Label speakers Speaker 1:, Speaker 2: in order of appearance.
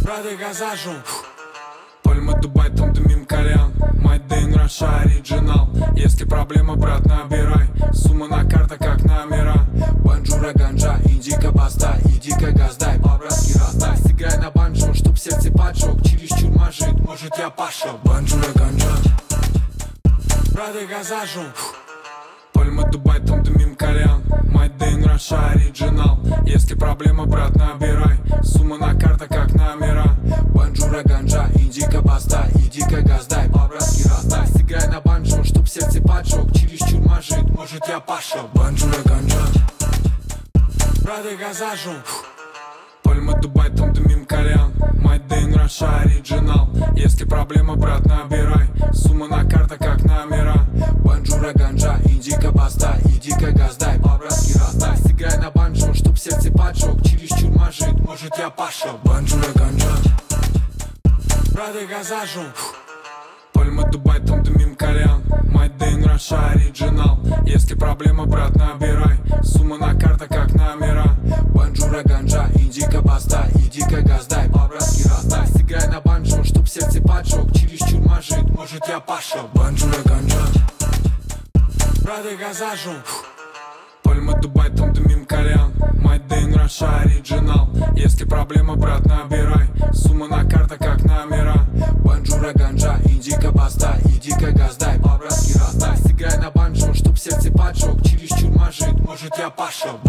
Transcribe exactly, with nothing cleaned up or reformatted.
Speaker 1: Браты газажу. Пальма, Дубай, там дымим кальян. Майдейн, Раша, оригинал. Если проблема, брат, набирай. Сумма на картах, как номера. Банджура, ганджа, индика, баста. Иди-ка газдай, по-братски раздай. Сыграй на банджо, чтоб сердце поджег. Чересчур мажит, может я пошел. Банджура, ганджа. Браты газажу. Пальма, Дубай, там дымим кальян. Майдейн, Раша, оригинал. Если проблема, брат, набирай. Сумма на картах, как номера. Банджура, ганджа, индика, баста. Иди-ка газдай, по-братски раздай. Сыграй на банджо, чтоб сердце поджег. Чересчур мажит, может я пошел. Банджура, ганджа. Браты газажу. Пальма, Дубай, там дымим кальян. Майдейн, Раша, оригинал. Если проблема, брат, набирай. Сумма на картах, как номера. Банджура, ганджа, индика, баста. Иди-ка газдай, по-братски раздай. Сыграй на банджо, чтоб сердце поджег. Чересчур мажит, может я пошел. Банджура, ганджа. Браты газажу. Пальма, Дубай, там дымим кальян. Майдейн, Раша, оригинал. Если проблема, брат, набирай. Сумма на картах, как номера. Банджура, ганджа, индика, баста. Иди-ка газдай, по-братски раздай. Сыграй на банджо, чтоб сердце поджег. Чересчур мажит, может я пошел. Банджура, ганджа. Браты газажу. Пальма, Дубай, там дымим кальян. Майдейн, Раша, оригинал. Если проблема, брат, набирай. Сумма на картах, как номера. Банджура, ганджа, индика, баста. Иди-ка газдай, по-братски раздай. Сыграй на банджо, чтоб сердце поджег. Чересчур мажит, может я пошел.